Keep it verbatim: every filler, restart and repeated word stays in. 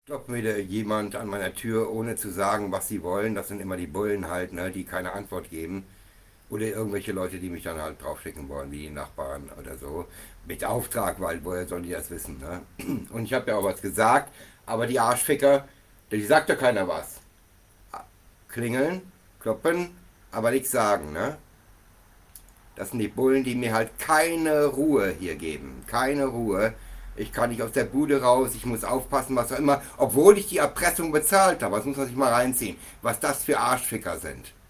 Klopft wieder jemand an meiner Tür, ohne zu sagen, was sie wollen. Das sind immer die Bullen halt, ne, die keine Antwort geben. Oder irgendwelche Leute, die mich dann halt draufschicken wollen, wie die Nachbarn oder so. Mit Auftrag, weil woher sollen die das wissen, ne? Und ich habe ja auch was gesagt, aber die Arschficker, die sagt ja keiner was. Klingeln, kloppen, aber nichts sagen, ne? Das sind die Bullen, die mir halt keine Ruhe hier geben. Keine Ruhe. Ich kann nicht aus der Bude raus, ich muss aufpassen, was auch immer. Obwohl ich die Erpressung bezahlt habe. Das muss man sich mal reinziehen. Was das für Arschficker sind.